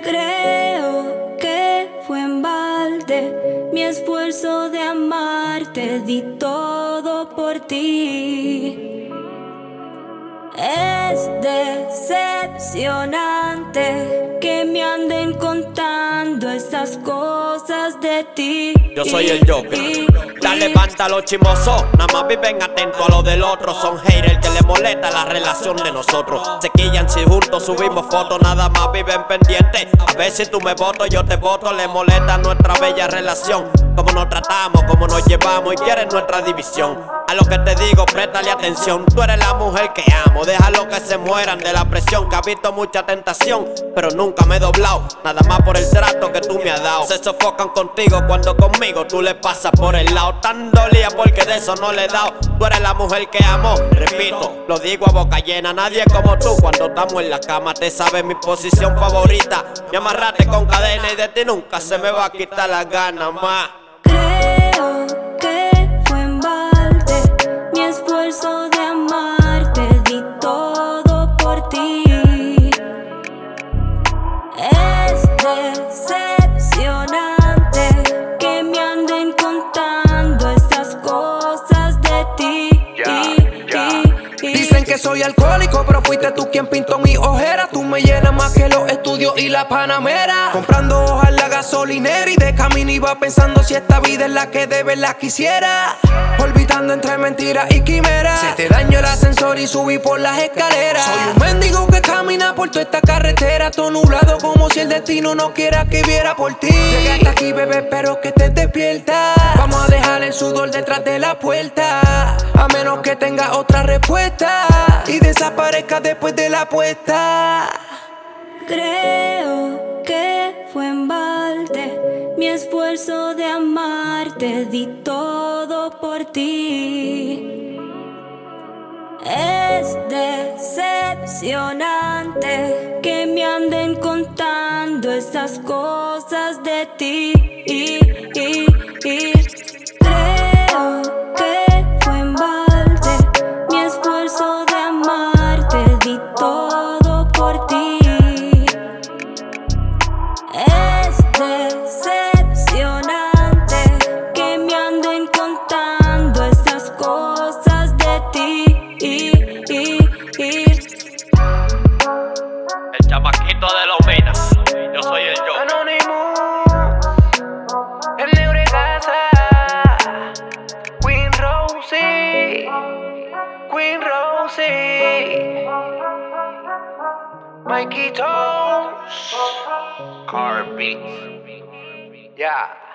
Creo que fue en balde mi esfuerzo de amarte, di todo por ti. Es decepcionante que me anden contando esas cosas de ti. Yo soy el Joker. Dale levanta a los chismosos, nada más viven atentos a lo del otro. Son haters que le molesta la relación de nosotros. Se quillan si juntos subimos fotos, nada más viven pendientes. A ver si tú me votas, yo te voto. Le molesta nuestra bella relación, cómo nos tratamos, cómo nos llevamos y quieren nuestra división. A lo que te digo, préstale atención. Tú eres la mujer que amo, déjalo que se mueran de la presión. Que ha visto mucha tentación, pero nunca me he doblado. Nada más por el trato que tú me has dado. Se sofocan contigo cuando conmigo tú le pasas por el lado. Tan dolía porque de eso no le he dado. Tú eres la mujer que amo, repito, lo digo a boca llena. Nadie como tú cuando estamos en la cama. Te sabes mi posición favorita. Me amarraste con cadena y de ti nunca se me va a quitar la gana más. Creo que fue en balde mi esfuerzo de amarte, di todo por ti. Es decepcionante que me anden contando esas cosas de ti. Dicen que soy alcohólico, pero fuiste tú quien pintó mi ojera. Tú me llenas más que los estudios y la panamera. Comprando hojas en la gasolinera y de camino iba pensando si esta vida es la que de verdad quisiera. Orbitando entre mentiras y quimeras. Se te dañó el ascensor y subí por las escaleras. Soy un mendigo que camina por toda esta carretera, todo nublado como si el destino no quiera que viera por ti. Llegué hasta aquí, bebé, espero que estés despierta. Vamos a dejar el sudor detrás de la puerta, a menos que tenga otra respuesta y desaparezca después de la apuesta. Creo que fue en balde mi esfuerzo de amarte, di todo por ti. Es decepcionante que me anden contando esas cosas de ti. Creo que fue en balde mi esfuerzo de amarte, di todo por ti. Es decepcionante que me anden contando esas cosas de ti. El chamaquito de los minas, yo soy el Joker. Anonymous, el negro de casa, Queen Rosie, Queen Rosie, Mikey Tones, Car Beats. yeah.